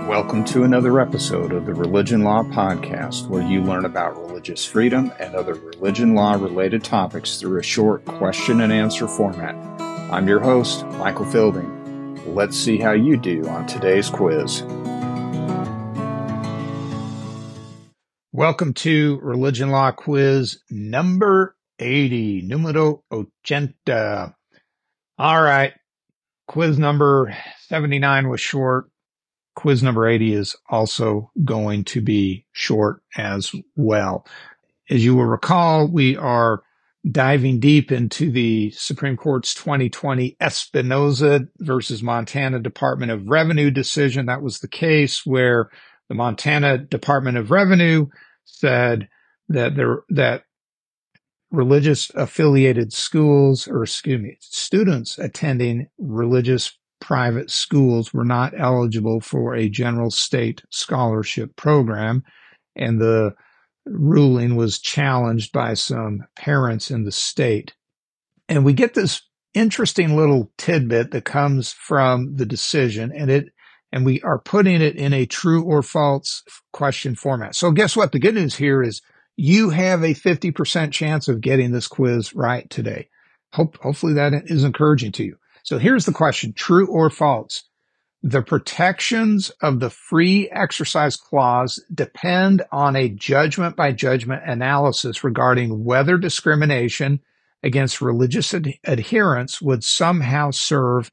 Welcome to another episode of the Religion Law Podcast, where you learn about religious freedom and other religion law related topics through a short question and answer format. I'm your host, Michael Fielding. Let's see how you do on today's quiz. Welcome to Religion Law Quiz number 80, numero 80. All right, quiz number 79 was short. Quiz number 80 is also going to be short as well. As you will recall, we are diving deep into the Supreme Court's 2020 Espinoza versus Montana Department of Revenue decision. That was the case where the Montana Department of Revenue said that religious affiliated schools, students attending religious private schools were not eligible for a general state scholarship program, and the ruling was challenged by some parents in the state. And we get this interesting little tidbit that comes from the decision, and we are putting it in a true or false question format. So guess what? The good news here is you have a 50% chance of getting this quiz right today. Hopefully that is encouraging to you. So here's the question, true or false? The protections of the Free Exercise Clause depend on a judgment-by-judgment analysis regarding whether discrimination against religious adherents would somehow serve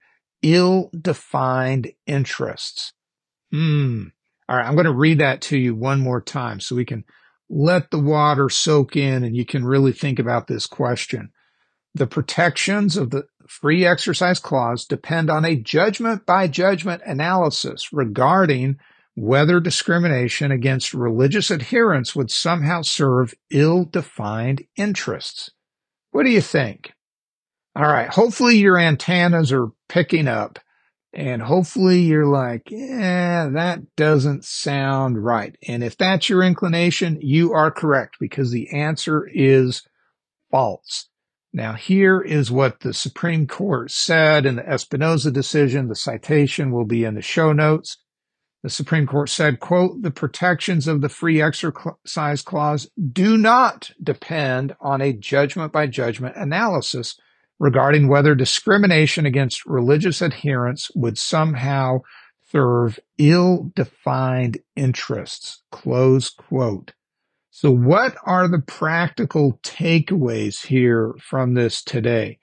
ill-defined interests. All right, I'm going to read that to you one more time so we can let the water soak in and you can really think about this question. The protections of the Free Exercise Clause depend on a judgment-by-judgment analysis regarding whether discrimination against religious adherents would somehow serve ill-defined interests. What do you think? All right, hopefully your antennas are picking up, and hopefully you're like, yeah, that doesn't sound right. And if that's your inclination, you are correct because the answer is false. Now, here is what the Supreme Court said in the Espinoza decision. The citation will be in the show notes. The Supreme Court said, quote, the protections of the Free Exercise Clause do not depend on a judgment-by-judgment analysis regarding whether discrimination against religious adherents would somehow serve ill-defined interests, close quote. So what are the practical takeaways here from this today?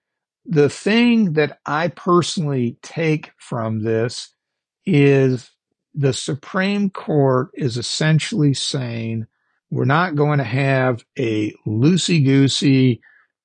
The thing that I personally take from this is the Supreme Court is essentially saying we're not going to have a loosey-goosey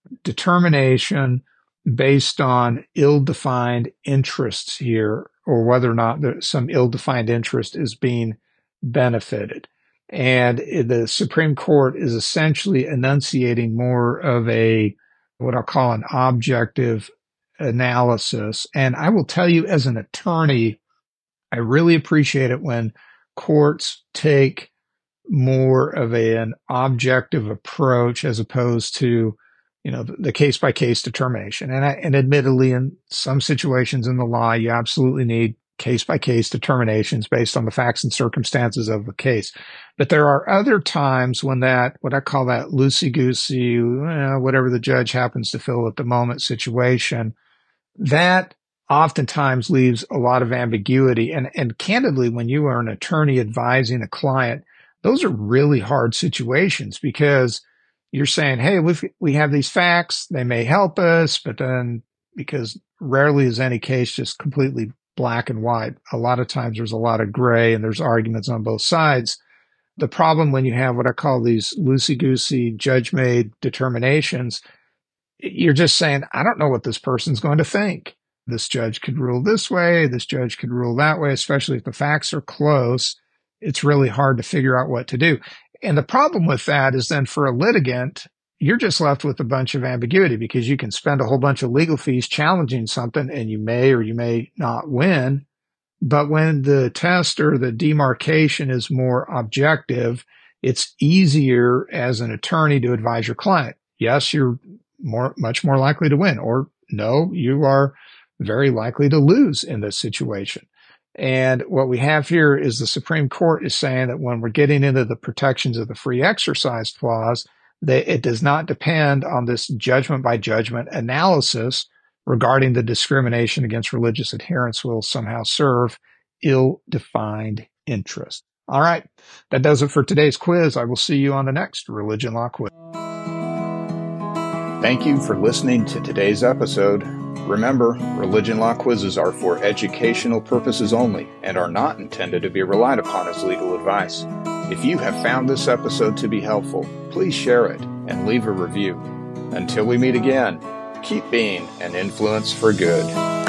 determination based on ill-defined interests here, or whether or not some ill-defined interest is being benefited. And the Supreme Court is essentially enunciating more of what I'll call an objective analysis. And I will tell you, as an attorney, I really appreciate it when courts take more of an objective approach as opposed to, the case-by-case determination. And admittedly, in some situations in the law, you absolutely need case-by-case determinations based on the facts and circumstances of the case. But there are other times when what I call that loosey-goosey, whatever the judge happens to feel at the moment situation, that oftentimes leaves a lot of ambiguity. And candidly, when you are an attorney advising a client, those are really hard situations because you're saying, hey, we have these facts, they may help us, but then because rarely is any case just completely black and white. A lot of times there's a lot of gray and there's arguments on both sides. The problem when you have what I call these loosey-goosey judge-made determinations, you're just saying, I don't know what this person's going to think. This judge could rule this way. This judge could rule that way, especially if the facts are close. It's really hard to figure out what to do. And the problem with that is then for a litigant, you're just left with a bunch of ambiguity because you can spend a whole bunch of legal fees challenging something and you may or you may not win. But when the test or the demarcation is more objective, it's easier as an attorney to advise your client. Yes, you're much more likely to win, or no, you are very likely to lose in this situation. And what we have here is the Supreme Court is saying that when we're getting into the protections of the free exercise clause, that it does not depend on this judgment by judgment analysis regarding the discrimination against religious adherents will somehow serve ill-defined interest. All right, that does it for today's quiz. I will see you on the next Religion Law Quiz. Thank you for listening to today's episode. Remember, religion law quizzes are for educational purposes only and are not intended to be relied upon as legal advice. If you have found this episode to be helpful, please share it and leave a review. Until we meet again, keep being an influence for good.